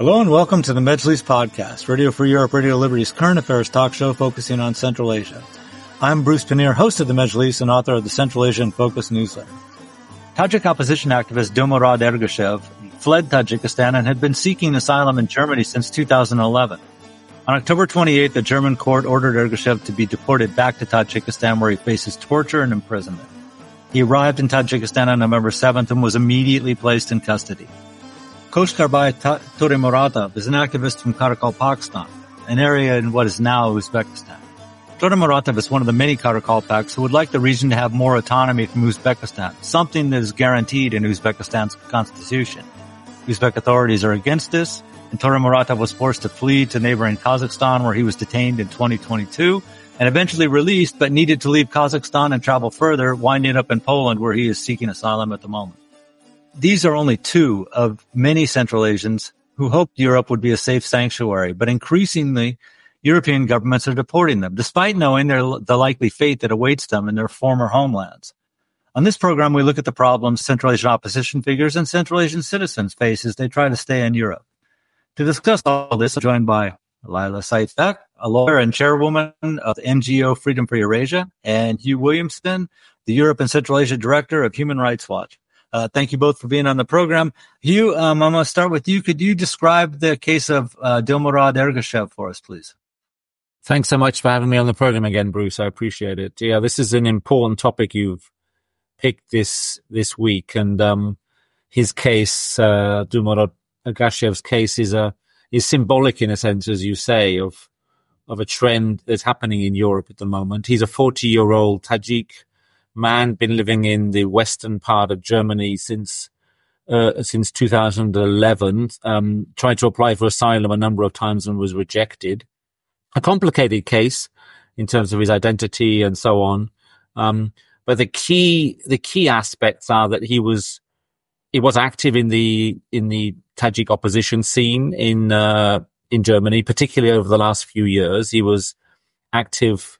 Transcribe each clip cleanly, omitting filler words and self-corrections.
Hello and welcome to the Majlis Podcast, Radio Free Europe, Radio Liberty's current affairs talk show focusing on Central Asia. I'm Bruce Pannier, host of the Majlis and author of the Central Asia in Focus newsletter. Tajik opposition activist Dilmurad Ergashev fled Tajikistan and had been seeking asylum in Germany since 2011. On October 28th, the German court ordered Ergashev to be deported back to Tajikistan, where he faces torture and imprisonment. He arrived in Tajikistan on November 7th and was immediately placed in custody. Khoshkarbhai Toremuratov is an activist from Karakalpakstan, an area in what is now Uzbekistan. Toremuratov is one of the many Karakalpaks who would like the region to have more autonomy from Uzbekistan, something that is guaranteed in Uzbekistan's constitution. Uzbek authorities are against this, and Toremuratov was forced to flee to neighboring Kazakhstan, where he was detained in 2022 and eventually released, but needed to leave Kazakhstan and travel further, winding up in Poland, where he is seeking asylum at the moment. These are only two of many Central Asians who hoped Europe would be a safe sanctuary, but increasingly, European governments are deporting them, despite knowing the likely fate that awaits them in their former homelands. On this program, we look at the problems Central Asian opposition figures and Central Asian citizens face as they try to stay in Europe. To discuss all this, I'm joined by Lila Saitbek, a lawyer and chairwoman of the NGO Freedom for Eurasia, and Hugh Williamson, the Europe and Central Asia Director of Human Rights Watch. Thank you both for being on the program. Hugh, I'm going to start with you. Could you describe the case of Dilmurad Ergashev for us, please? Thanks so much for having me on the program again, Bruce. I appreciate it. Yeah, this is an important topic you've picked this week, and his case, Dilmurad Ergashev's case, is symbolic in a sense, as you say, of a trend that's happening in Europe at the moment. He's a 40-year-old Tajik man, been living in the western part of Germany since 2011, tried to apply for asylum a number of times and was rejected. A complicated case in terms of his identity and so on. But the key aspects are that he was active in the Tajik opposition scene in Germany, particularly over the last few years. He was active,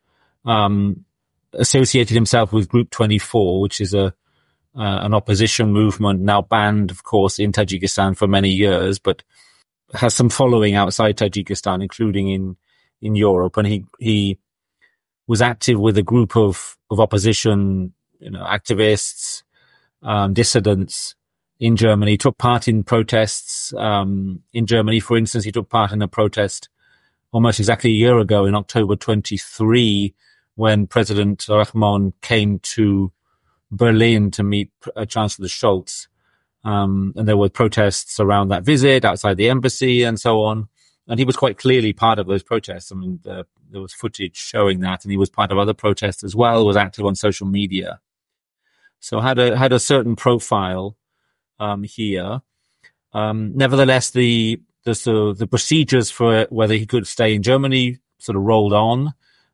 associated himself with Group 24, which is an opposition movement now banned, of course, in Tajikistan for many years, but has some following outside Tajikistan, including in Europe. And he was active with a group of opposition, activists, dissidents in Germany. He took part in protests in Germany. For instance, he took part in a protest almost exactly a year ago in October 23, when President Rahmon came to Berlin to meet Chancellor Scholz. And there were protests around that visit outside the embassy and so on. And he was quite clearly part of those protests. I mean, there was footage showing that, and he was part of other protests as well, was active on social media. So had a certain profile here. Nevertheless, the procedures for whether he could stay in Germany sort of rolled on.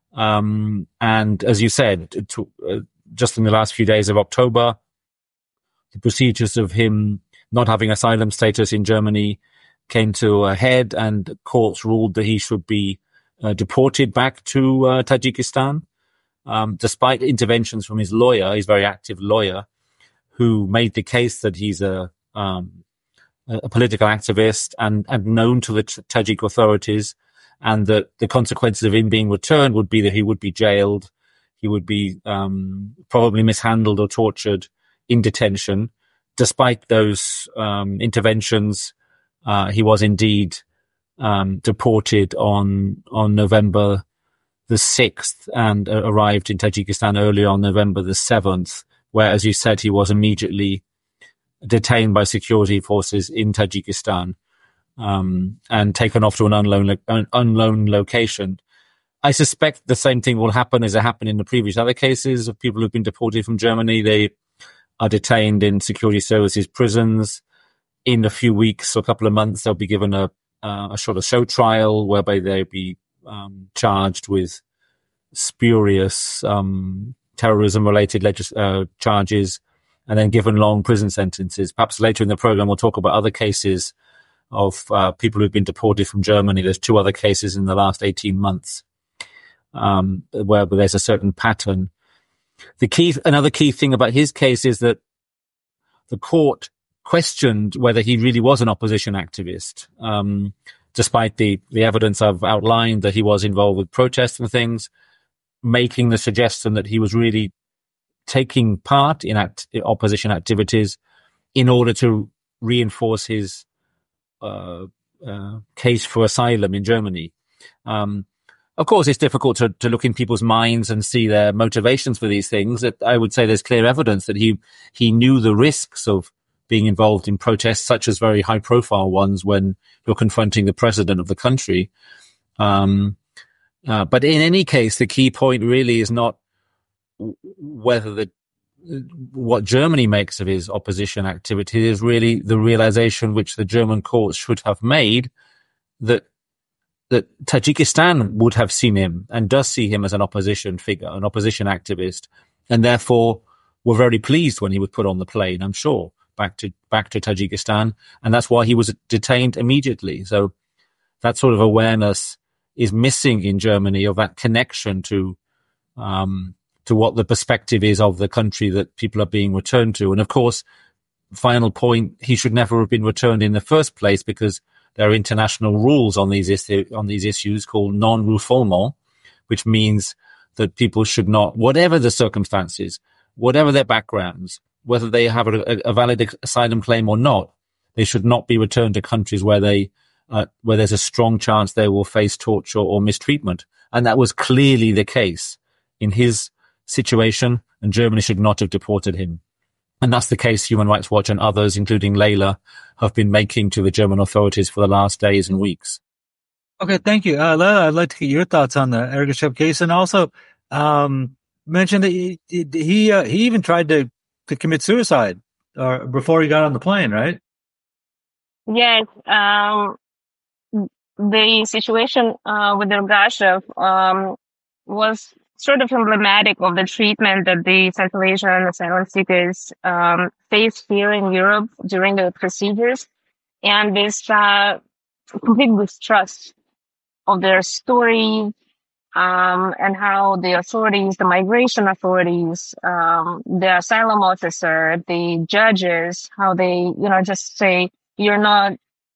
And as you said, just in the last few days of October, the procedures of him not having asylum status in Germany came to a head, and courts ruled that he should be deported back to Tajikistan, despite interventions from his lawyer, his very active lawyer, who made the case that he's a political activist and known to the Tajik authorities, and that the consequences of him being returned would be that he would be jailed, he would be probably mishandled or tortured in detention. Despite those interventions, he was indeed deported on November the 6th and arrived in Tajikistan early on November the 7th, where, as you said, he was immediately detained by security forces in Tajikistan and taken off to an unknown location. I suspect the same thing will happen as it happened in the previous other cases of people who've been deported from Germany. They are detained in security services prisons. In a few weeks or a couple of months, they'll be given a sort of show trial whereby they'll be charged with spurious terrorism-related charges, and then given long prison sentences. Perhaps later in the program, we'll talk about other cases of people who've been deported from Germany. There's two other cases in the last 18 months where there's a certain pattern. Another key thing about his case is that the court questioned whether he really was an opposition activist, despite the evidence I've outlined that he was involved with protests and things, making the suggestion that he was really taking part in opposition activities in order to reinforce his case for asylum in Germany. Of course, it's difficult to look in people's minds and see their motivations for these things. I would say there's clear evidence that he knew the risks of being involved in protests, such as very high-profile ones when you're confronting the president of the country. But in any case, the key point really is not whether what Germany makes of his opposition activity is really the realization which the German courts should have made that Tajikistan would have seen him and does see him as an opposition figure, an opposition activist, and therefore were very pleased when he was put on the plane, I'm sure, back to Tajikistan, and that's why he was detained immediately. So that sort of awareness is missing in Germany of that connection to what the perspective is of the country that people are being returned to. And of course, final point, he should never have been returned in the first place because there are international rules on these issues called non-refoulement, which means that people should not, whatever the circumstances, whatever their backgrounds, whether they have a valid asylum claim or not, they should not be returned to countries where there's a strong chance they will face torture or mistreatment. And that was clearly the case in his situation, and Germany should not have deported him. And that's the case Human Rights Watch and others, including Layla, have been making to the German authorities for the last days and weeks. Okay, thank you. Layla, I'd like to get your thoughts on the Ergashev case, and also mentioned that he even tried to commit suicide before he got on the plane, right? Yes. The situation with Ergashev was sort of emblematic of the treatment that the Central Asian asylum seekers face here in Europe during the procedures, and this complete distrust of their story, and how the authorities, the migration authorities, the asylum officer, the judges, how they, just say you're not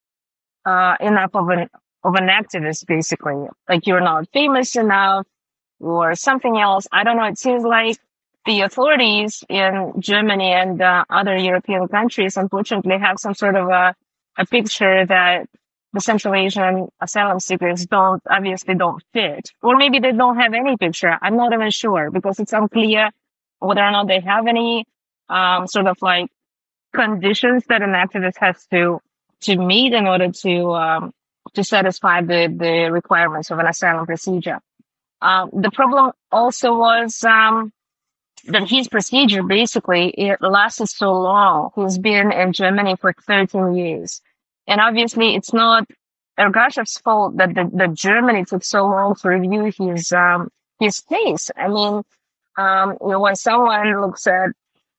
enough of an activist, basically, like you're not famous enough or something else. I don't know. It seems like the authorities in Germany and other European countries, unfortunately, have some sort of a picture that the Central Asian asylum seekers obviously don't fit. Or maybe they don't have any picture. I'm not even sure, because it's unclear whether or not they have any sort of like conditions that an activist has to meet in order to satisfy the requirements of an asylum procedure. The problem also was that his procedure, basically, it lasted so long. He's been in Germany for 13 years. And obviously, it's not Ergashev's fault that Germany took so long to review his case. I mean, when someone looks at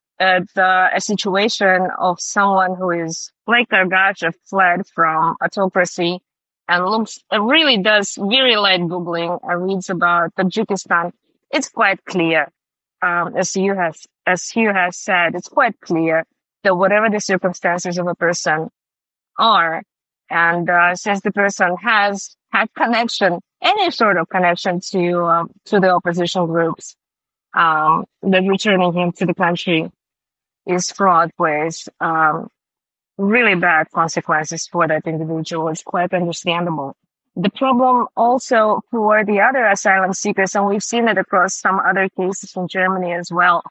a situation of someone who is like Ergashev, fled from autocracy, and really does very light Googling and reads about Tajikistan, it's quite clear, as Hugh has said, it's quite clear that whatever the circumstances of a person are, and since the person has had connection, any sort of connection to the opposition groups, that returning him to the country is fraught with really bad consequences for that individual. It's quite understandable. The problem also for the other asylum seekers, and we've seen it across some other cases in Germany as well.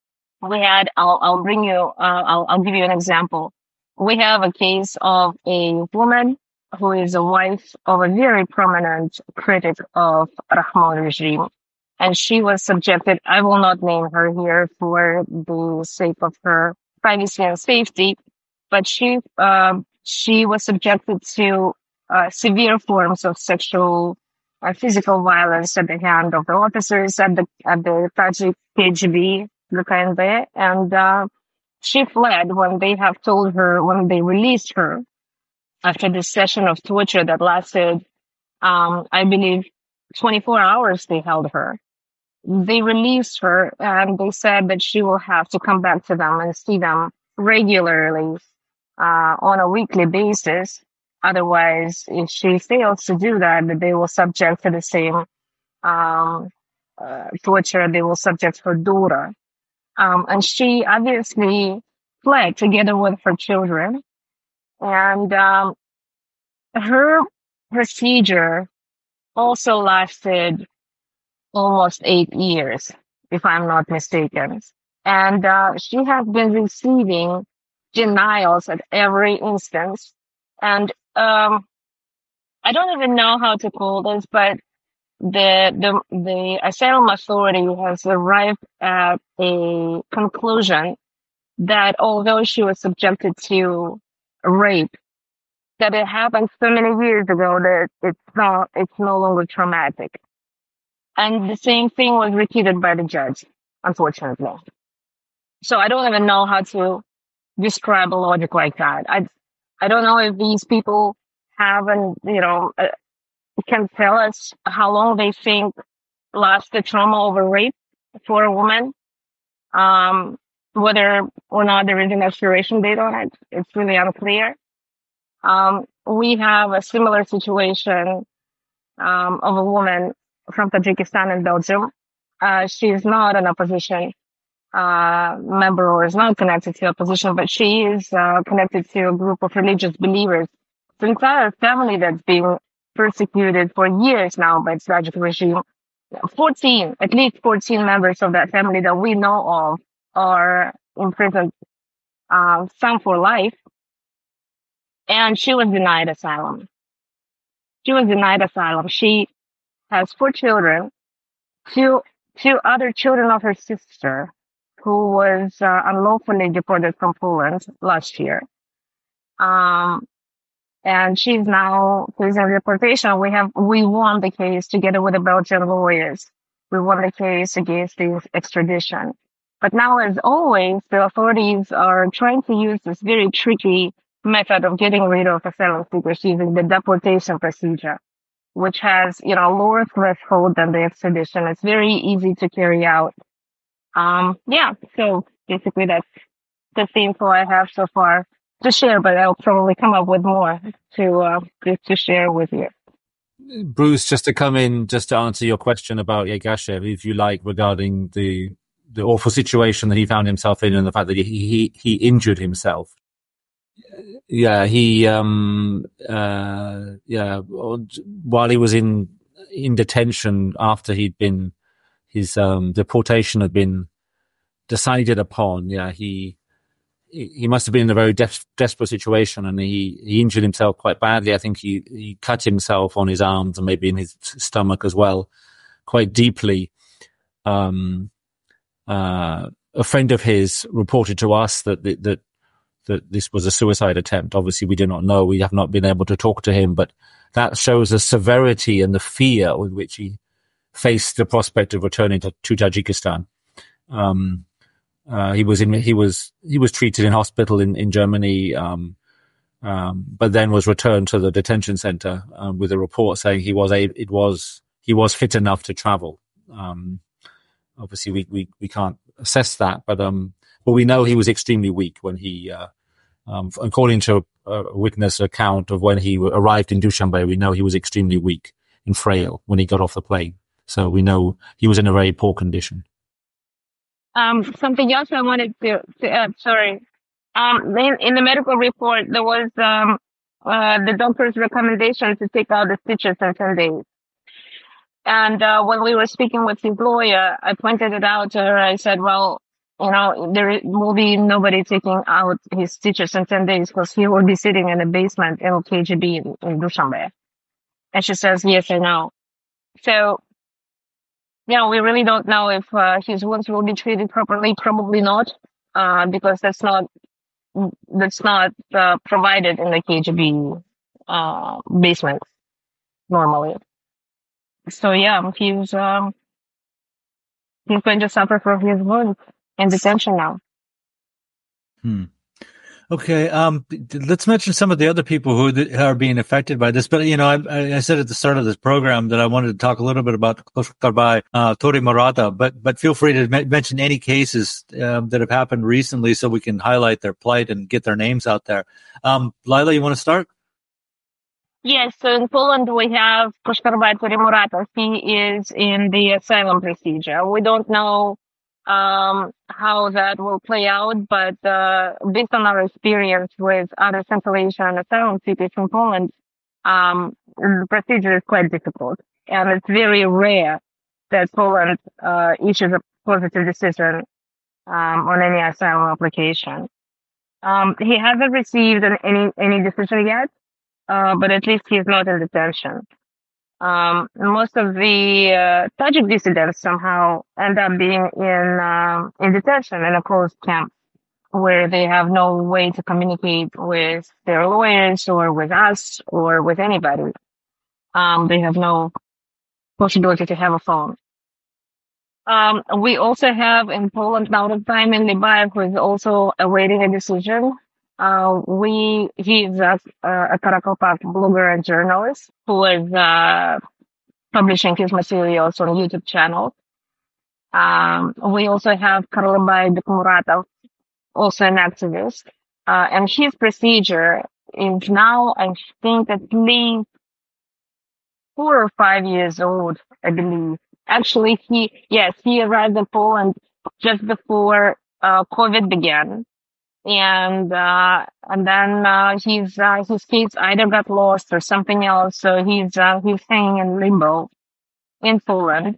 I'll give you an example. We have a case of a woman who is a wife of a very prominent critic of Rahmon regime. And she was subjected, I will not name her here for the sake of her privacy and safety, but she was subjected to severe forms of sexual physical violence at the hand of the officers at the Tajik KGB, the KNB, and she fled when they released her after this session of torture that lasted, I believe, 24 hours they held her. They released her and they said that she will have to come back to them and see them regularly on a weekly basis. Otherwise, if she fails to do that, they will subject to the same um, torture they will subject her daughter. And she obviously fled together with her children. And her procedure also lasted almost 8 years, if I'm not mistaken. And she has been receiving denials at every instance. And I don't even know how to call this, but the asylum authority has arrived at a conclusion that although she was subjected to rape, that it happened so many years ago that it's no longer traumatic. And the same thing was repeated by the judge, unfortunately. So I don't even know how to describe a logic like that. I don't know if these people haven't, can tell us how long they think lasts the trauma over rape for a woman. Whether or not there is an expiration date on it, it's really unclear. We have a similar situation of a woman from Tajikistan and Belgium. She is not an opposition member or is not connected to opposition, but she is connected to a group of religious believers. The entire family that's being persecuted for years now by the Seljuk regime. At least 14 members of that family that we know of are imprisoned, some for life. And she was denied asylum. She has 4 children, two other children of her sister, who was unlawfully deported from Poland last year. And she's now facing deportation. We won the case together with the Belgian lawyers. We won the case against the extradition. But now, as always, the authorities are trying to use this very tricky method of getting rid of asylum seekers using the deportation procedure, which has, lower threshold than the extradition. It's very easy to carry out. So basically that's the info I have so far to share, but I'll probably come up with more to share with you. Bruce, just to come in, just to answer your question about Yegashev, if you like, regarding the awful situation that he found himself in and the fact that he injured himself. Yeah, while he was in detention after his deportation had been decided upon, he must have been in a very desperate situation, and he injured himself quite badly. I think he cut himself on his arms and maybe in his stomach as well, quite deeply. A friend of his reported to us that this was a suicide attempt. Obviously, we do not know. We have not been able to talk to him, but that shows the severity and the fear with which he faced the prospect of returning to Tajikistan. He was treated in hospital in Germany, but then was returned to the detention center with a report saying he was fit enough to travel. Obviously, we can't assess that, but we know he was extremely weak when he, according to a witness account of when he arrived in Dushanbe, we know he was extremely weak and frail when he got off the plane. So we know he was in a very poor condition. Something else I wanted to add, sorry. In the medical report, there was the doctor's recommendation to take out the stitches in 10 days. And when we were speaking with his lawyer, I pointed it out to her. I said, well, there will be nobody taking out his stitches in 10 days because he will be sitting in the basement in KGB in Dushanbe. And she says, yes, I know. So, we really don't know if his wounds will be treated properly. Probably not, because that's not provided in the KGB basement normally. So he's going to suffer from his wounds in detention now. Okay, let's mention some of the other people who are being affected by this. But, I said at the start of this program that I wanted to talk a little bit about Koskarbai, Tori Murata, but feel free to mention any cases that have happened recently so we can highlight their plight and get their names out there. Lila, you want to start? Yes, so in Poland we have Koskarbai Tori Murata. He is in the asylum procedure. We don't know how that will play out, but based on our experience with other Central Asian asylum seekers in Poland, the procedure is quite difficult, and it's very rare that Poland issues a positive decision on any asylum application. He hasn't received any decision yet, but at least he's not in detention. Most of the Tajik dissidents somehow end up being in detention in a closed camp where they have no way to communicate with their lawyers or with us or with anybody. They have no possibility to have a phone. We also have in Poland now the time in Libayev, who is also awaiting a decision. He's a Karakalpak blogger and journalist who is publishing his materials on YouTube channel. We also have Karlabay Bekmuratov, also an activist. And his procedure is now, I think, at least 4 or 5 years old, I believe. Actually, he arrived in Poland just before COVID began. And then his kids either got lost or something else, so he's hanging in limbo in Poland.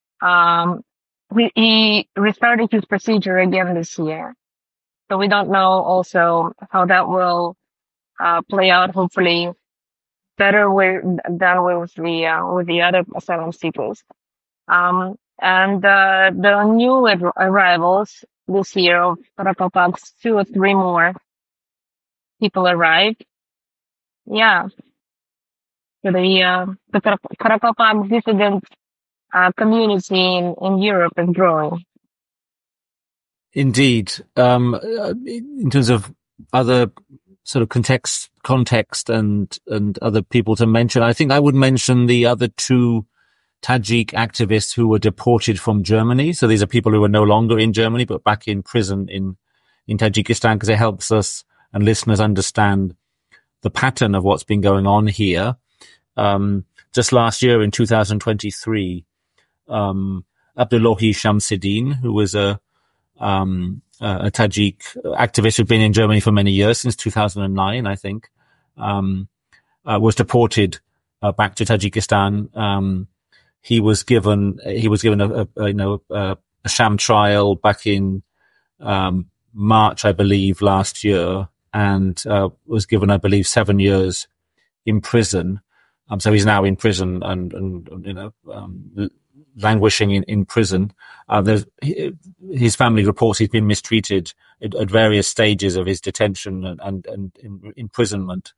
He restarted his procedure again this year, so we don't know also how that will play out. Hopefully, better than with the other asylum seekers. And the new arrivals this year of Karakalpaks, 2 or 3 more people arrived. Yeah. So the Karakalpak dissident community in Europe is growing. Indeed. In terms of other sort of context and other people to mention, I think I would mention the other 2 Tajik activists who were deported from Germany. So these are people who are no longer in Germany, but back in prison in Tajikistan, because it helps us and listeners understand the pattern of what's been going on here. Just last year in 2023, Abdullahi Shamsiddin, who was a Tajik activist who'd been in Germany for many years, since 2009, I think, was deported back to Tajikistan. He was given a sham trial back in March, I believe, last year, and was given, I believe, 7 years in prison. So he's now in prison and languishing in prison. His family reports he's been mistreated at various stages of his detention and imprisonment.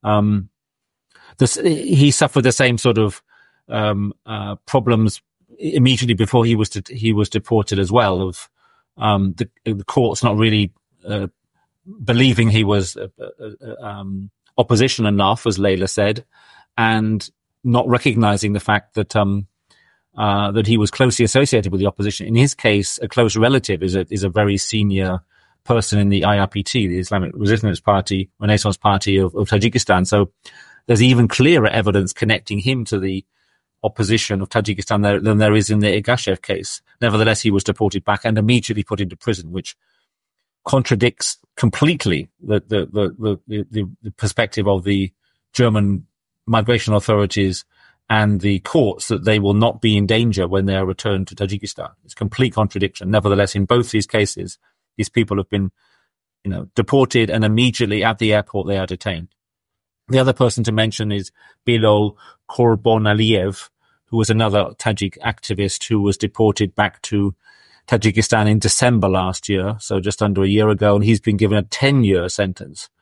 He suffered the same sort of problems immediately before he was deported as well, of the courts not really believing he was opposition enough, as Leila said, and not recognizing the fact that that he was closely associated with the opposition. In his case, a close relative is a very senior person in the IRPT, the Islamic Resistance Party, Renaissance Party of Tajikistan. So there's even clearer evidence connecting him to the opposition of Tajikistan than there is in the Igashev case. Nevertheless, he was deported back and immediately put into prison, which contradicts completely the perspective of the German migration authorities and the courts that they will not be in danger when they are returned to Tajikistan. It's complete contradiction. Nevertheless, in both these cases, these people have been, deported, and immediately at the airport they are detained. The other person to mention is Bilal Qurbonaliyev, who was another Tajik activist who was deported back to Tajikistan in December last year, so just under a year ago, and he's been given a 10-year sentence.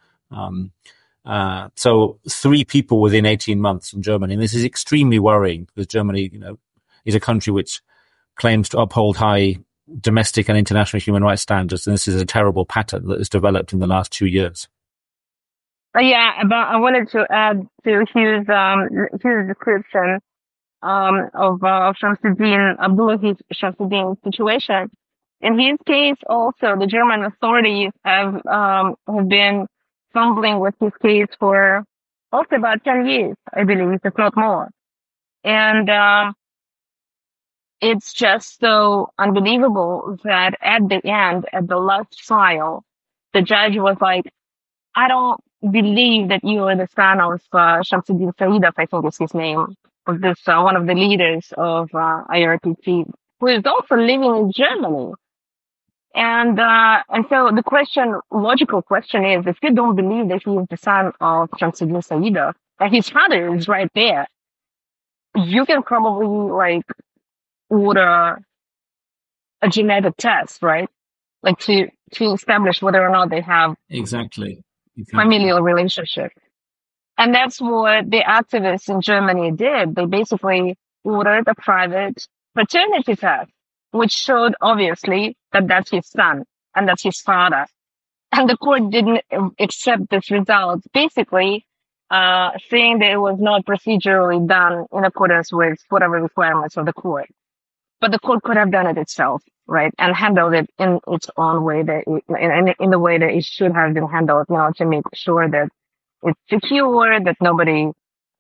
So 3 people within 18 months from Germany, and this is extremely worrying because Germany, is a country which claims to uphold high domestic and international human rights standards. And this is a terrible pattern that has developed in the last 2 years. Yeah, but I wanted to add to his description of Shamsuddin, Abdullah Shamsuddin's situation. In his case, also, the German authorities have been fumbling with his case for also about 10 years, I believe, if not more. And it's just so unbelievable that at the end, at the last trial, the judge was like, I don't believe that you are the son of Shamsuddin Saidov, I think is his name, of this one of the leaders of IRPC, who is also living in Germany. And so the logical question is, if you don't believe that he is the son of Shamsuddin Saidov, and his father is right there, you can probably order a genetic test, right? Like to establish whether or not they have exactly familial relationship. And that's what the activists in Germany did. They basically ordered a private paternity test, which showed obviously that that's his son and that's his father. And the court didn't accept this result, basically saying that it was not procedurally done in accordance with whatever requirements of the court. But the court could have done it itself, right? And handled it in its own way, in the way that it should have been handled, to make sure that it's secure, that nobody,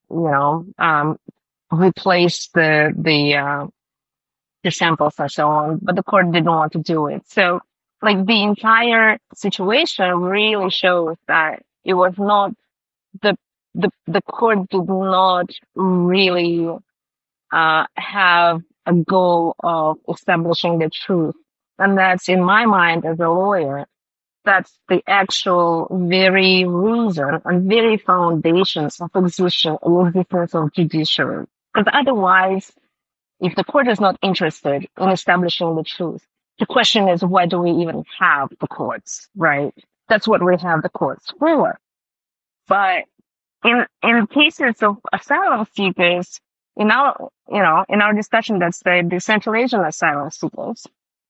replaced the samples and so on. But the court didn't want to do it. So, the entire situation really shows that it was not the court did not really have a goal of establishing the truth. And that's, in my mind as a lawyer, that's the actual very reason and very foundations of existence of judiciary. Because otherwise, if the court is not interested in establishing the truth, the question is, why do we even have the courts, right? That's what we have the courts for. But in cases of asylum seekers, in our discussion, that's the Central Asian asylum seekers,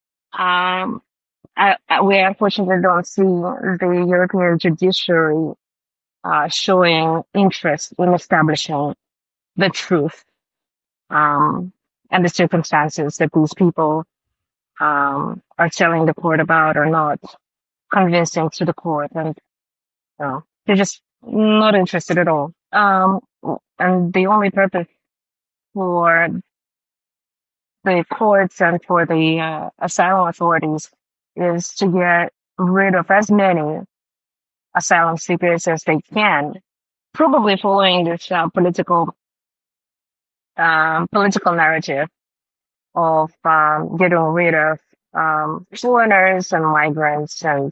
we unfortunately don't see the European judiciary showing interest in establishing the truth and the circumstances that these people are telling the court about are not convincing to the court, and they're just not interested at all. And the only purpose for the courts and for the asylum authorities is to get rid of as many asylum seekers as they can, probably following this political narrative of getting rid of foreigners and migrants and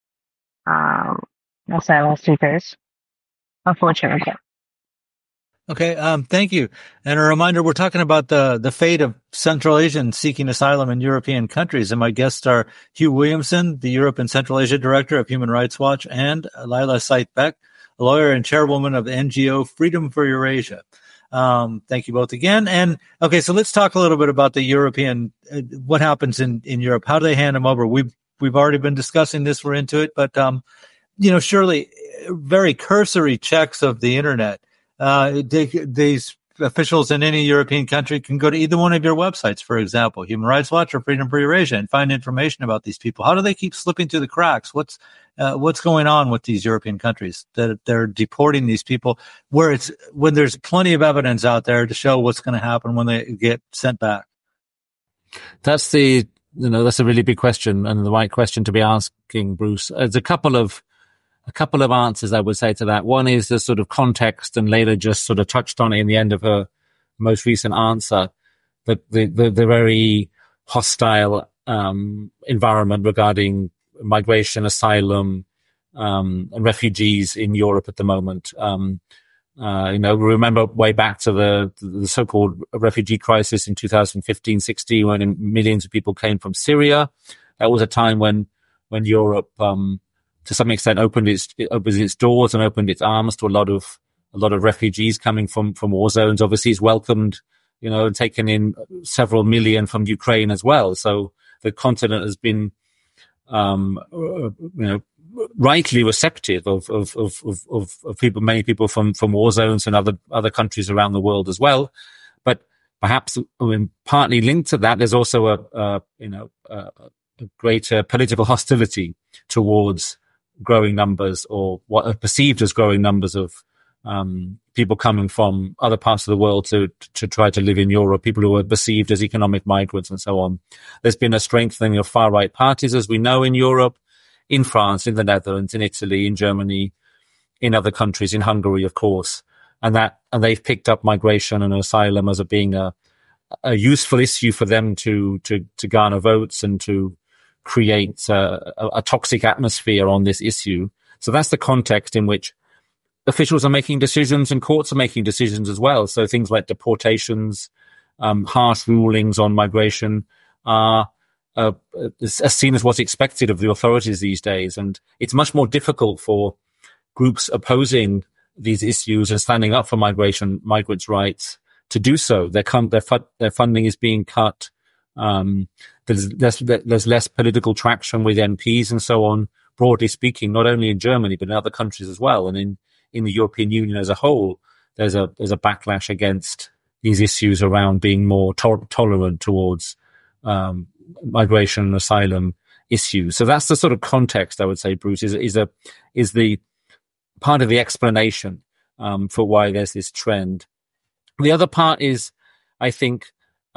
asylum seekers, unfortunately. Okay, thank you. And a reminder, we're talking about the fate of Central Asians seeking asylum in European countries. And my guests are Hugh Williamson, the Europe and Central Asia Director of Human Rights Watch, and Laila Sait-Beck, a lawyer and chairwoman of the NGO Freedom for Eurasia. Thank you both again. And okay, so let's talk a little bit about the European, what happens in Europe. How do they hand them over? We've already been discussing this. We're into it, but, surely very cursory checks of the internet. These officials in any European country can go to either one of your websites, for example, Human Rights Watch or Freedom for Eurasia, and find information about these people. How do they keep slipping through the cracks? What's going on with these European countries that they're deporting these people when there's plenty of evidence out there to show what's going to happen when they get sent back? That's that's a really big question and the right question to be asking, Bruce. There's a couple of answers I would say to that. One is the sort of context, and Laila just sort of touched on it in the end of her most recent answer, the very hostile environment regarding migration, asylum, and refugees in Europe at the moment. Remember way back to the so-called refugee crisis in 2015-16 when millions of people came from Syria. That was a time when Europe, to some extent, opened its doors and opened its arms to a lot of refugees coming from war zones. Obviously, it's welcomed, and taken in several million from Ukraine as well. So the continent has been, rightly receptive of people, many people from war zones and other countries around the world as well. But perhaps, partly linked to that, there's also a greater political hostility towards growing numbers, or what are perceived as growing numbers of people coming from other parts of the world to try to live in Europe, people who are perceived as economic migrants and so on. There's been a strengthening of far-right parties, as we know, in Europe, in France, in the Netherlands, in Italy, in Germany, in other countries, in Hungary, of course. And they've picked up migration and asylum as being a useful issue for them to garner votes and to create a toxic atmosphere on this issue. So that's the context in which officials are making decisions and courts are making decisions as well. So things like deportations, harsh rulings on migration are seen as what's expected of the authorities these days. And it's much more difficult for groups opposing these issues and standing up for migrants' rights to do so. Their funding is being cut. There's less political traction with MPs and so on, broadly speaking, not only in Germany, but in other countries as well. And in the European Union as a whole, there's a backlash against these issues around being more tolerant towards migration and asylum issues. So that's the sort of context, I would say, Bruce, is the part of the explanation for why there's this trend. The other part is, I think,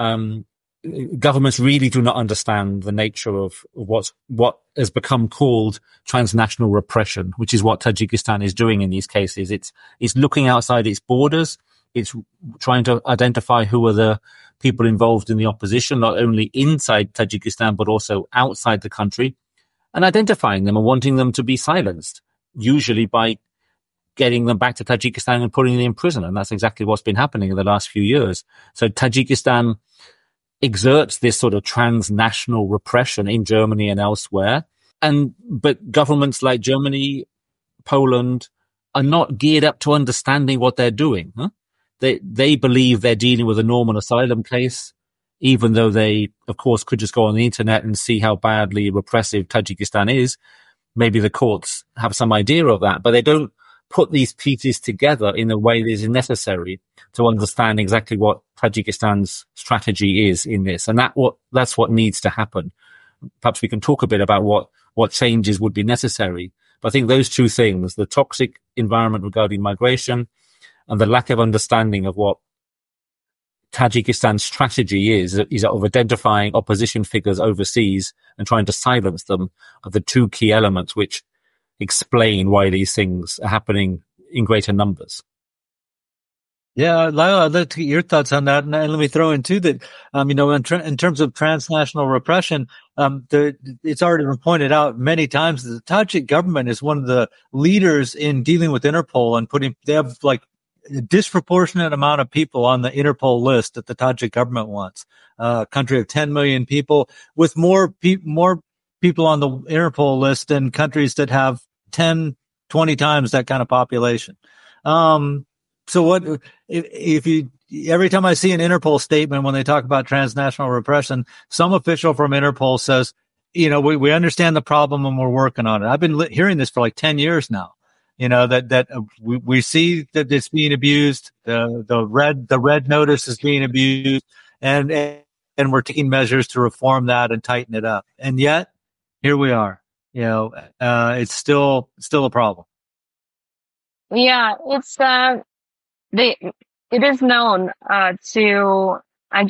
governments really do not understand the nature of what has become called transnational repression, which is what Tajikistan is doing in these cases. It's looking outside its borders. It's trying to identify who are the people involved in the opposition, not only inside Tajikistan, but also outside the country, and identifying them and wanting them to be silenced, usually by getting them back to Tajikistan and putting them in prison. And that's exactly what's been happening in the last few years. So Tajikistan exerts this sort of transnational repression in Germany and elsewhere. But governments like Germany, Poland are not geared up to understanding what they're doing. They believe they're dealing with a normal asylum case, even though they, of course, could just go on the internet and see how badly repressive Tajikistan is. Maybe the courts have some idea of that, but they don't put these pieces together in a way that is necessary to understand exactly what Tajikistan's strategy is in this. And that's what needs to happen. Perhaps we can talk a bit about what changes would be necessary. But I think those two things, the toxic environment regarding migration and the lack of understanding of what Tajikistan's strategy is of identifying opposition figures overseas and trying to silence them, are the two key elements which explain why these things are happening in greater numbers. Yeah, Lyle, I'd like to get your thoughts on that. And let me throw in too that, in terms of transnational repression, it's already been pointed out many times that the Tajik government is one of the leaders in dealing with Interpol and they have like a disproportionate amount of people on the Interpol list that the Tajik government wants. A country of 10 million people with more people on the Interpol list than countries that have 10, 20 times that kind of population. So what if every time I see an Interpol statement when they talk about transnational repression, some official from Interpol says, we understand the problem and we're working on it. I've been hearing this for like 10 years now. We see that it's being abused. The red notice is being abused, and we're taking measures to reform that and tighten it up. And yet, here we are. It's still a problem. Yeah, it is known to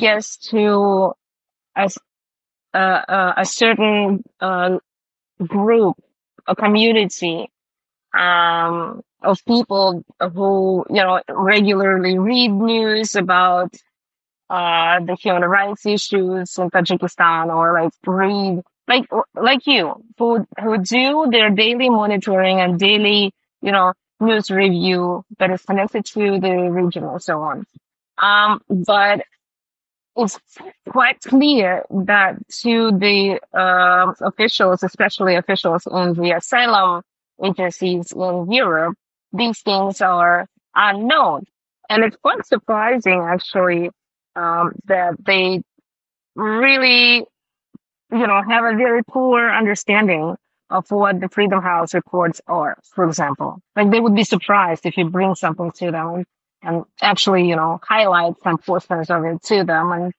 a certain group, a community of people who regularly read news about the human rights issues in Tajikistan, or read like you who do their daily monitoring and daily news review that is connected to the region and so on. But it's quite clear that to the officials, especially officials in the asylum agencies in Europe, these things are unknown. And it's quite surprising, actually, that they really have a very poor understanding of what the Freedom House reports are, for example. Like they would be surprised if you bring something to them and actually, highlight some portions of it to them. And,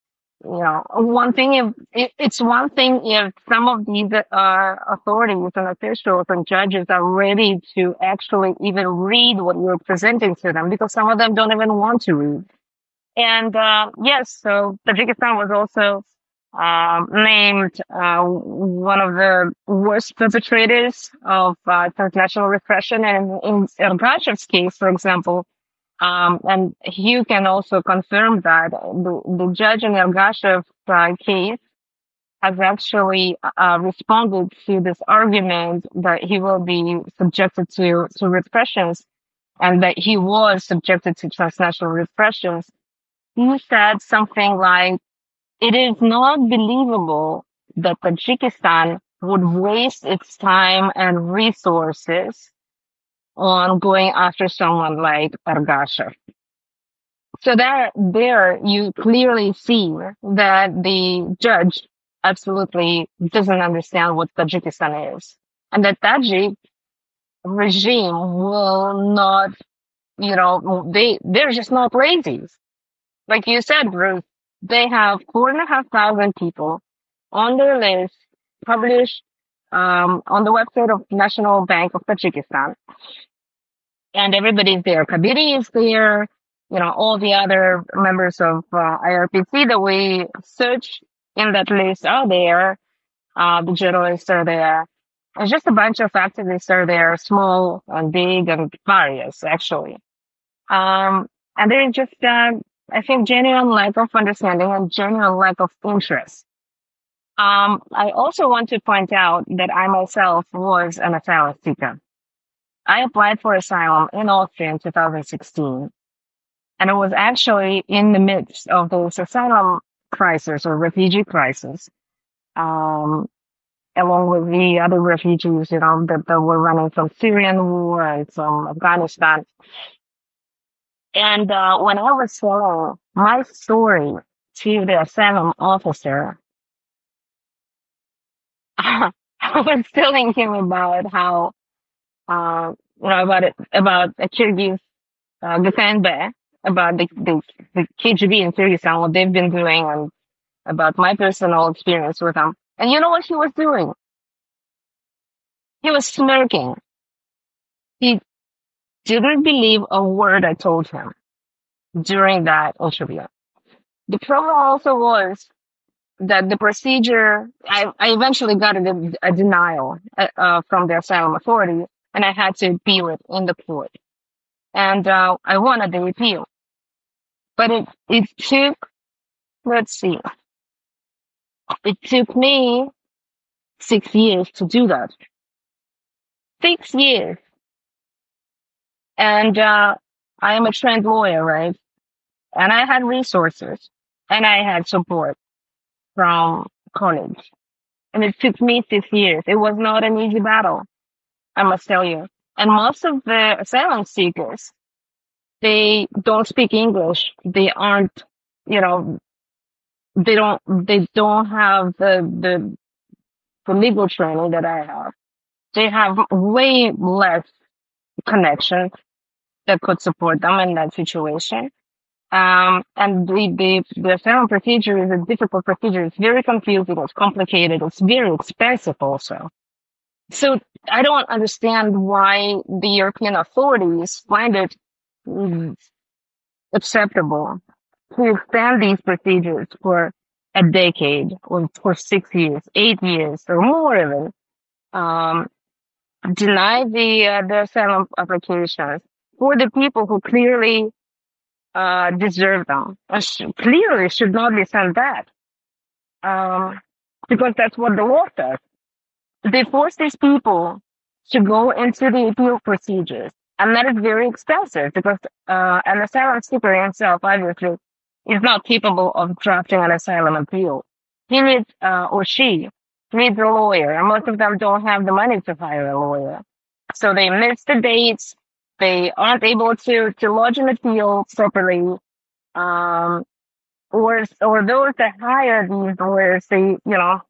one thing it's one thing if some of these authorities and officials and judges are ready to actually even read what you're presenting to them, because some of them don't even want to read. And yes, so Tajikistan was also named one of the worst perpetrators of transnational repression. And in Ergashev's case, for example, and Hugh can also confirm that the judge in Ergashev's case has actually responded to this argument that he will be subjected to repressions, and that he was subjected to transnational repressions. He said something like, "It is not believable that Tajikistan would waste its time and resources on going after someone like Ergashev." So there you clearly see that the judge absolutely doesn't understand what Tajikistan is, and that Tajik regime will not, they're just not lazy. Like you said, Bruce, they have 4,500 people on their list published on the website of National Bank of Tajikistan. And everybody's there. Kabiri is there. All the other members of IRPC that we search in that list are there. The journalists are there. It's just a bunch of activists are there, small and big and various, actually. And there is just, I think, genuine lack of understanding and genuine lack of interest. I also want to point out that I myself was an asylum seeker. I applied for asylum in Austria in 2016. And it was actually in the midst of those asylum crisis or refugee crisis, along with the other refugees, that were running from Syrian war and from Afghanistan. And when I was telling my story to the asylum officer, I was telling him about how, about a Kyrgyz GKNB, about the KGB in Kyrgyzstan, what they've been doing, and about my personal experience with them. And you know what he was doing? He was smirking. He didn't believe a word I told him during that interview. The problem also was that the procedure, I eventually got a denial from the asylum authority, and I had to appeal it in the court. And I won the appeal. But it took, let's see, it took me 6 years to do that. 6 years. And I am a trained lawyer, right? And I had resources and I had support from college. And it took me 6 years. It was not an easy battle, I must tell you. And most of the asylum seekers, they don't speak English. They aren't, they don't have the legal training that I have. They have way less connections that could support them in that situation. And the asylum procedure is a difficult procedure. It's very confusing. It's complicated. It's very expensive also. So I don't understand why the European authorities find it acceptable to extend these procedures for a decade or for 6 years, 8 years or more even. Deny the asylum applications for the people who clearly deserve them, clearly should not be sent back, because that's what the law says. They force these people to go into the appeal procedures, and that is very expensive because an asylum seeker himself, obviously, is not capable of drafting an asylum appeal. He needs, or she needs a lawyer, and most of them don't have the money to hire a lawyer. So they miss the dates. They aren't able to lodge an appeal properly. Or those that hire these lawyers, they,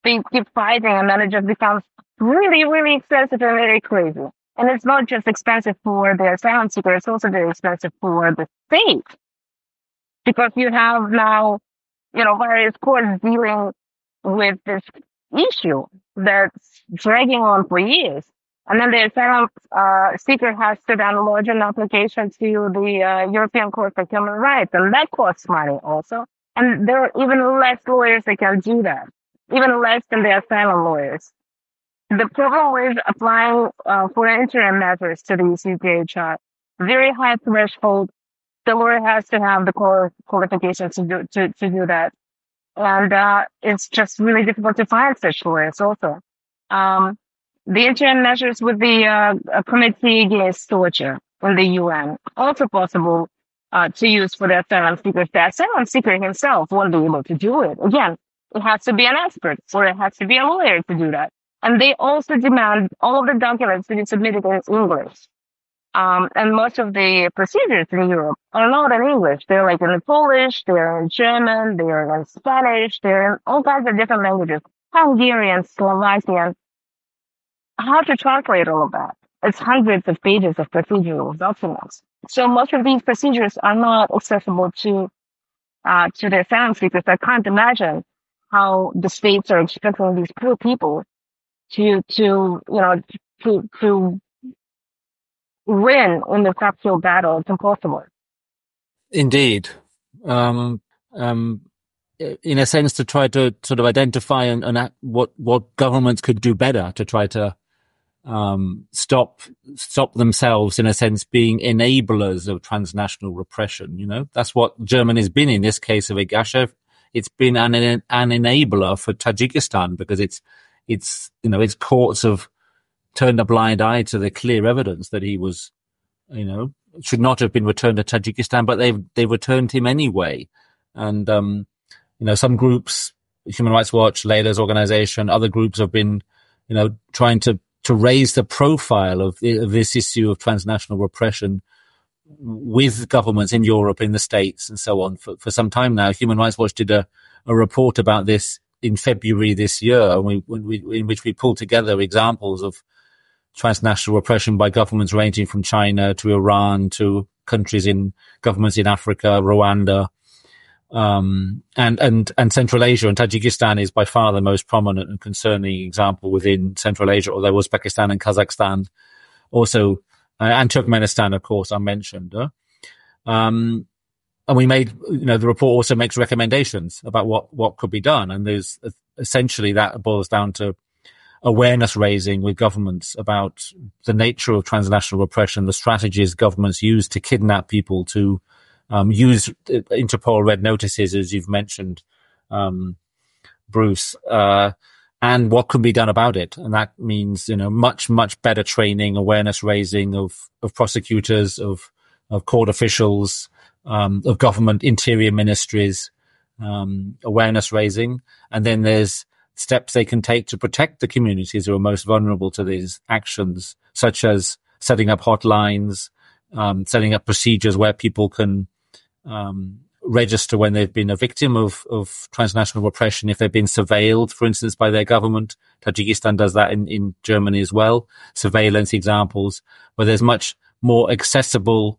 they keep fighting, and then it just becomes really, really expensive and very crazy. And it's not just expensive for the asylum seeker, it's also very expensive for the state. Because you have now, various courts dealing with this issue that's dragging on for years. And then the asylum seeker has to then lodge an application to the European Court for Human Rights, and that costs money also. And there are even less lawyers that can do that, even less than the asylum lawyers. The problem with applying for interim measures to the ECPHR, very high threshold. The lawyer has to have the qualifications to do that. And it's just really difficult to find such lawyers also. The interim measures with the Committee Against Torture in the UN, also possible to use for the asylum seekers. The asylum seeker himself won't be able to do it. Again, it has to be an expert, or it has to be a lawyer to do that. And they also demand all of the documents to be submitted in English. And most of the procedures in Europe are not in English. They're like in Polish, they're in German, they're in Spanish, they're in all kinds of different languages. Hungarian, Slovakian. How to translate all of that? It's hundreds of pages of procedural documents. So most of these procedures are not accessible to the asylum seekers. I can't imagine how the states are expecting these poor people to win in the uphill battle. It's impossible. Indeed. In a sense, to try to sort of identify and what governments could do better to try to stop themselves, in a sense, being enablers of transnational repression. That's what Germany has been in this case of Igashev. It's been an enabler for Tajikistan, because its courts have turned a blind eye to the clear evidence that he was, should not have been returned to Tajikistan, but they've returned him anyway. And, some groups, Human Rights Watch, Leila's organization, other groups have been, trying to raise the profile of this issue of transnational repression with governments in Europe, in the States, and so on for some time now. Human Rights Watch did a report about this in February this year, in which we pulled together examples of transnational repression by governments ranging from China to Iran to governments in Africa, Rwanda, and Central Asia. And Tajikistan is by far the most prominent and concerning example within Central Asia, although Uzbekistan and Kazakhstan also, and Turkmenistan, of course, are mentioned. And we made, the report also makes recommendations about what could be done. And there's essentially that boils down to awareness raising with governments about the nature of transnational repression, the strategies governments use to kidnap people, to use Interpol red notices, as you've mentioned, Bruce, and what can be done about it. And that means, much, much better training, awareness raising of prosecutors, of court officials, of government interior ministries, awareness raising. And then there's steps they can take to protect the communities who are most vulnerable to these actions, such as setting up hotlines, setting up procedures where people can register when they've been a victim of transnational repression, if they've been surveilled, for instance, by their government. Tajikistan does that in Germany as well. Surveillance examples where there's much more accessible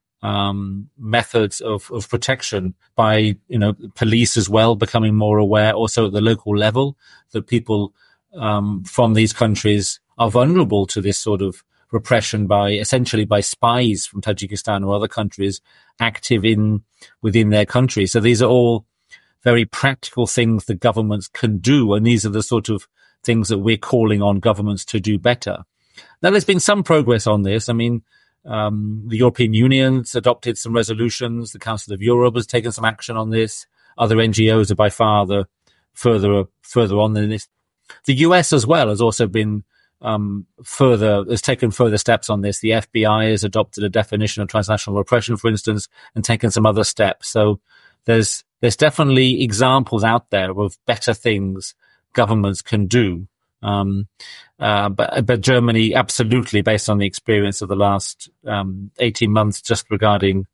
methods of protection by, police as well, becoming more aware also at the local level that people from these countries are vulnerable to this sort of repression essentially by spies from Tajikistan or other countries active within their country. So these are all very practical things that governments can do, and these are the sort of things that we're calling on governments to do better. Now, there's been some progress on this. I mean, the European Union's adopted some resolutions. The Council of Europe has taken some action on this. Other NGOs are by far further on than this. The US as well has also been has taken further steps on this. The FBI has adopted a definition of transnational repression, for instance, and taken some other steps. So there's definitely examples out there of better things governments can do. But Germany, absolutely, based on the experience of the last 18 months just regarding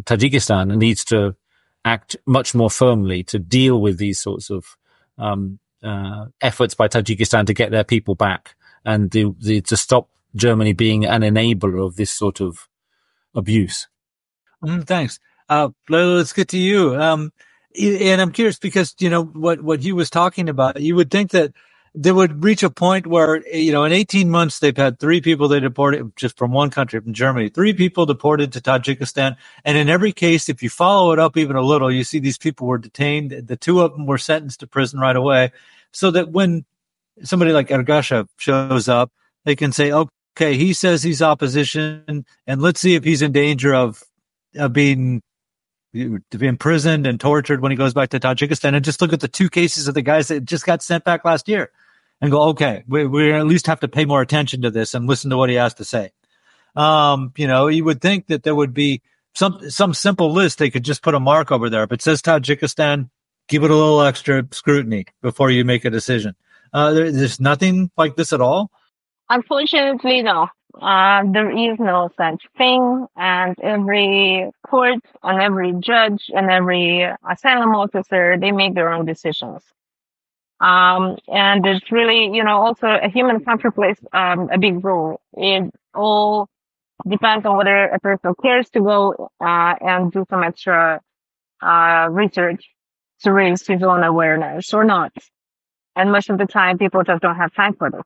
Tajikistan, needs to act much more firmly to deal with these sorts of efforts by Tajikistan to get their people back and to stop Germany being an enabler of this sort of abuse. Thanks. Let's get to you. And I'm curious because, what he was talking about, you would think that they would reach a point where, in 18 months, they've had 3 people they deported just from one country, from Germany, 3 people deported to Tajikistan. And in every case, if you follow it up even a little, you see these people were detained. The 2 of them were sentenced to prison right away, so that when somebody like Ergashev shows up, they can say, okay, he says he's opposition, and let's see if he's in danger of being imprisoned and tortured when he goes back to Tajikistan, and just look at the 2 cases of the guys that just got sent back last year and go, okay, we at least have to pay more attention to this and listen to what he has to say. You would think that there would be some simple list. They could just put a mark over there. If it says Tajikistan, give it a little extra scrutiny before you make a decision. There's nothing like this at all. Unfortunately, no. There is no such thing, and every court and every judge and every asylum officer, they make their own decisions. And it's really, also a human factor plays a big role. It all depends on whether a person cares to go and do some extra research to raise his own awareness or not. And most of the time, people just don't have time for this.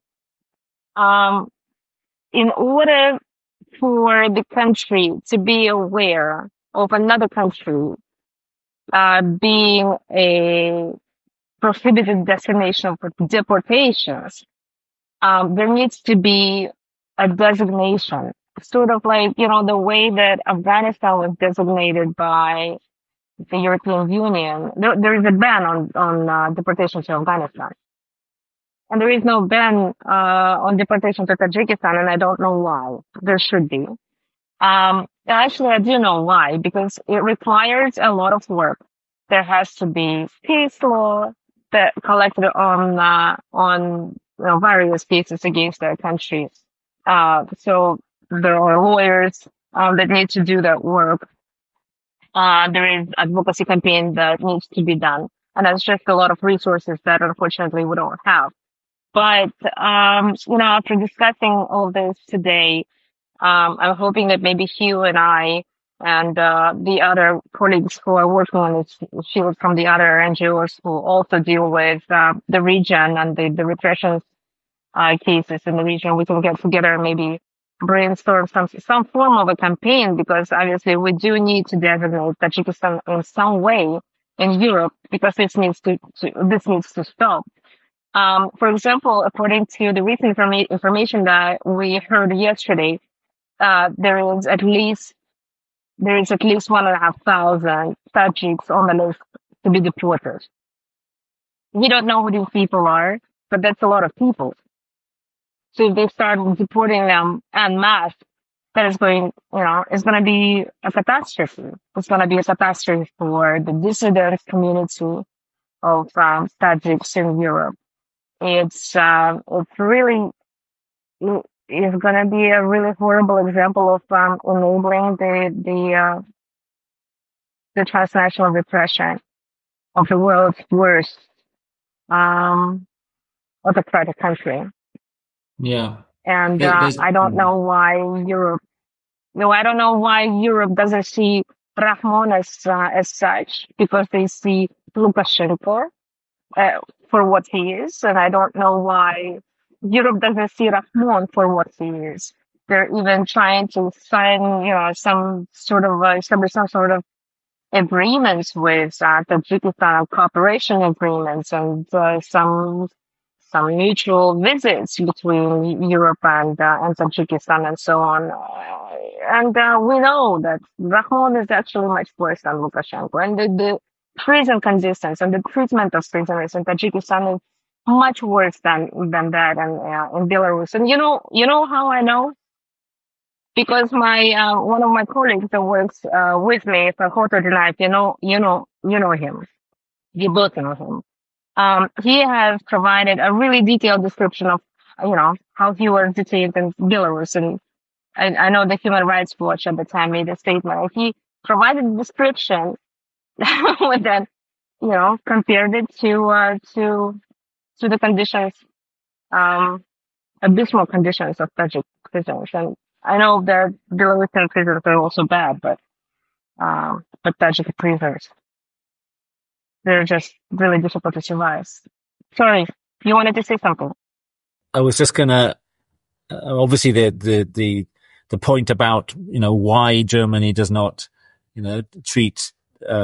In order for the country to be aware of another country being a prohibited destination for deportations, there needs to be a designation, sort of like, the way that Afghanistan was designated by the European Union. There is a ban on deportation to Afghanistan. And there is no ban on deportation to Tajikistan, and I don't know why. There should be. Actually, I do know why, because it requires a lot of work. There has to be case law that collected on various cases against their countries. So there are lawyers that need to do that work. There is advocacy campaign that needs to be done, and that's just a lot of resources that unfortunately we don't have. But, after discussing all this today, I'm hoping that maybe Hugh and I and the other colleagues who are working on this field from the other NGOs who also deal with the region and the repression cases in the region, we can get together and maybe brainstorm some form of a campaign, because obviously we do need to designate Tajikistan in some way in Europe, because this needs to stop. For example, according to the recent information that we heard yesterday, there is at least 1,500 Tajiks on the list to be deported. We don't know who these people are, but that's a lot of people. So if they start deporting them en masse, that is it's going to be a catastrophe. It's going to be a catastrophe for the dissident community of Tajiks in Europe. It's really going to be a really horrible example of enabling the transnational repression of the world's worst autocratic country. Yeah. And I don't know why Europe doesn't see Rahmon as such, because they see Lukashenko for what he is, and I don't know why Europe doesn't see Rahmon for what he is. They're even trying to sign, some sort of establish some sort of agreements with Tajikistan, cooperation agreements, and some mutual visits between Europe and Tajikistan and so on. And we know that Rahmon is actually much worse than Lukashenko, and the prison conditions and the treatment of prisoners in Tajikistan is much worse than that in Belarus. And you know how I know? Because my one of my colleagues that works with me for Hotel Life, you know him. You both know him. He has provided a really detailed description of how he was detained in Belarus, and I know the Human Rights Watch at the time made a statement. He provided a description with that, compared it to to the conditions, abysmal conditions of Tajik prisons. And I know that Belarusian prisons are also bad, but Tajik prisons, they're just really difficult to survive. Sorry, you wanted to say something? I was just gonna, obviously the point about, why Germany does not, treat,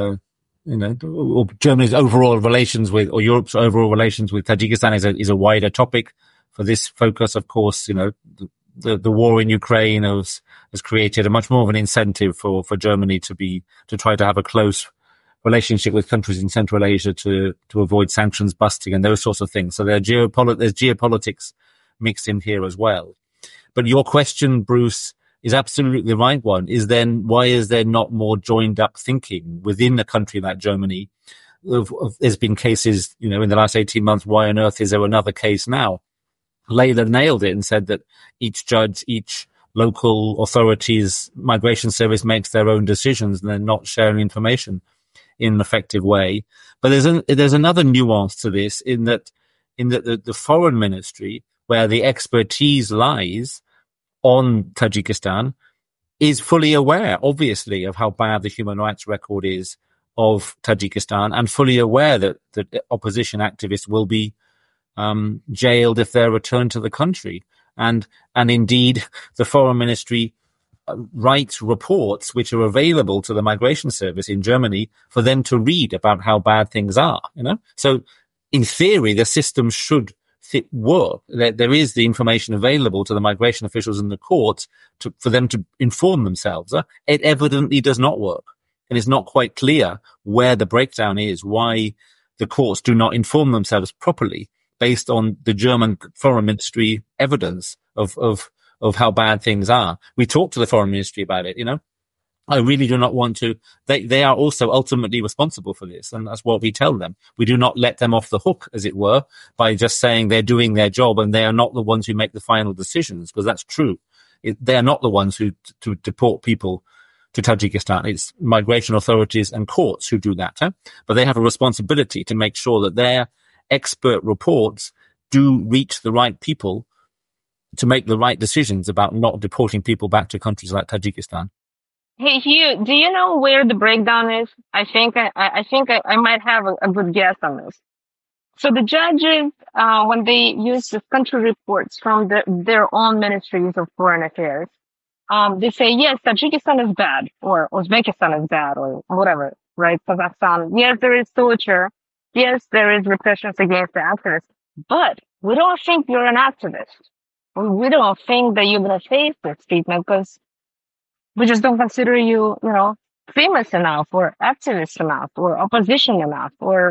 Germany's overall relations with, or Europe's overall relations with Tajikistan is a wider topic. For this focus, of course, the war in Ukraine has created a much more of an incentive for Germany to try to have a close relationship with countries in Central Asia to avoid sanctions busting and those sorts of things. So there's geopolitics mixed in here as well. But your question, Bruce, is absolutely the right one. Why is there not more joined up thinking within a country like Germany? There's been cases, in the last 18 months. Why on earth is there another case now? Layla nailed it and said that each judge, each local authorities, migration service makes their own decisions and they're not sharing information in an effective way. But there's another nuance to this in that the foreign ministry, where the expertise lies on Tajikistan, is fully aware, obviously, of how bad the human rights record is of Tajikistan, and fully aware that opposition activists will be jailed if they're returned to the country. And indeed, the foreign ministry writes reports which are available to the migration service in Germany for them to read about how bad things are, So in theory, the system should work. There is the information available to the migration officials in the courts for them to inform themselves. It evidently does not work. And it's not quite clear where the breakdown is, why the courts do not inform themselves properly based on the German foreign ministry evidence of how bad things are. We talked to the foreign ministry about it, I really do not want to. They are also ultimately responsible for this, and that's what we tell them. We do not let them off the hook, as it were, by just saying they're doing their job and they are not the ones who make the final decisions, because that's true. They are not the ones who to deport people to Tajikistan. It's migration authorities and courts who do that. But they have a responsibility to make sure that their expert reports do reach the right people to make the right decisions about not deporting people back to countries like Tajikistan. Hey, Hugh, do you know where the breakdown is? I think I might have a good guess on this. So the judges, when they use the country reports from their own ministries of foreign affairs, they say, yes, Tajikistan is bad, or Uzbekistan is bad, or whatever, right? Kazakhstan. Yes, there is torture. Yes, there is repressions against the activists, but we don't think you're an activist. We don't think that you're going to face this treatment because we just don't consider you, famous enough or activist enough or opposition enough or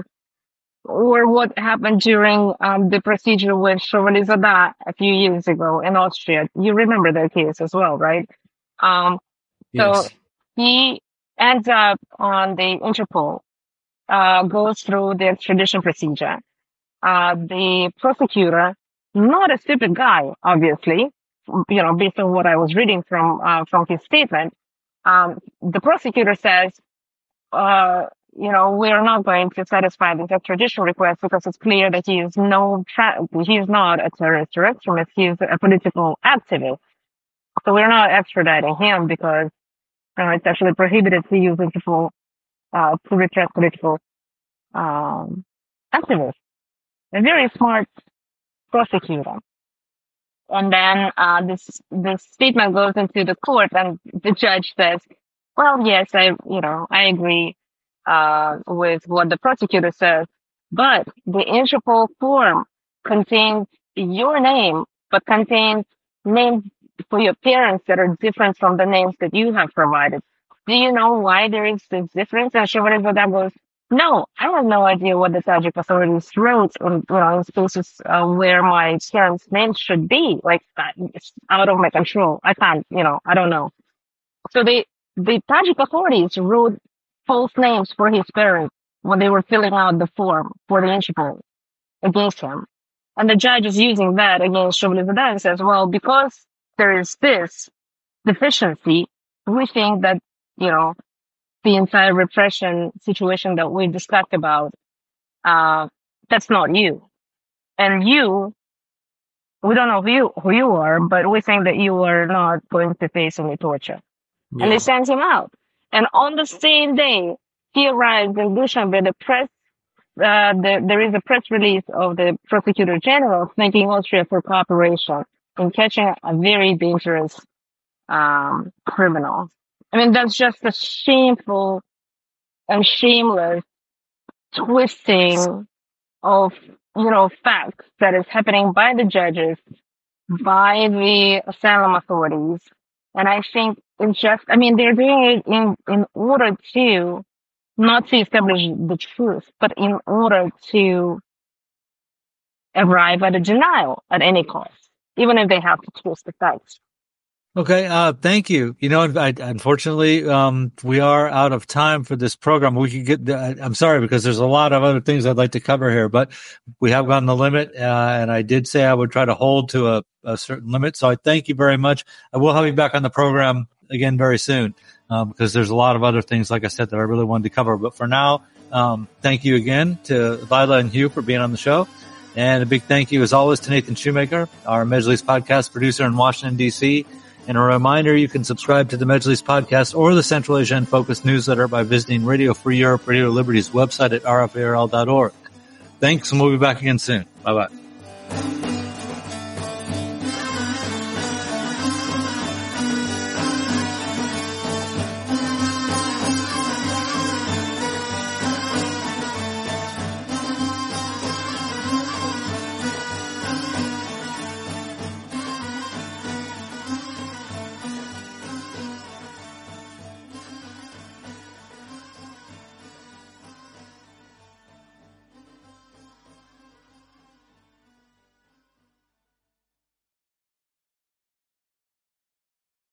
what happened during the procedure with Shovalizada a few years ago in Austria. You remember that case as well, right? Yes. So he ends up on the Interpol, goes through the extradition procedure. The prosecutor, not a stupid guy, obviously, based on what I was reading from his statement, the prosecutor says, we are not going to satisfy this extradition request because it's clear that he is not a terrorist or extremist. He is a political activist. So we're not extraditing him because it's actually prohibited to use Interpol to repress political activists. A very smart prosecutor. And then this statement goes into the court, and the judge says, "Well, yes, I agree with what the prosecutor says, but the Interpol form contains your name, but contains names for your parents that are different from the names that you have provided. Do you know why there is this difference?" And Shovalizada goes, "No, I have no idea what the Tajik authorities wrote in spaces where my parents' names should be. Like, it's out of my control. I can't, I don't know." So the Tajik authorities wrote false names for his parents when they were filling out the form for the Interpol against him. And the judge is using that against Shovalizada and says, well, because there is this deficiency, we think that, the entire repression situation that we discussed about, that's not you. and we don't know who you are, but we think that you are not going to face any torture. Yeah. And they sent him out. And on the same day, he arrives in Dushanbe. The press, there is a press release of the Prosecutor General thanking Austria for cooperation in catching a very dangerous criminal. I mean, that's just a shameful and shameless twisting of, facts that is happening by the judges, by the asylum authorities. And I think it's just, they're doing it in order to not to establish the truth, but in order to arrive at a denial at any cost, even if they have to twist the facts. Okay, thank you. Unfortunately, we are out of time for this program. We could get, I'm sorry, because there's a lot of other things I'd like to cover here, but we have gotten the limit, and I did say I would try to hold to a certain limit. So I thank you very much. I will have you back on the program again very soon, because there's a lot of other things, like I said, that I really wanted to cover. But for now, thank you again to Lila and Hugh for being on the show. And a big thank you, as always, to Nathan Shoemaker, our Mejlis podcast producer in Washington, D.C., and a reminder, you can subscribe to the Mejlis podcast or the Central Asia in Focus newsletter by visiting Radio Free Europe, Radio Liberty's website at rfarl.org. Thanks, and we'll be back again soon. Bye-bye.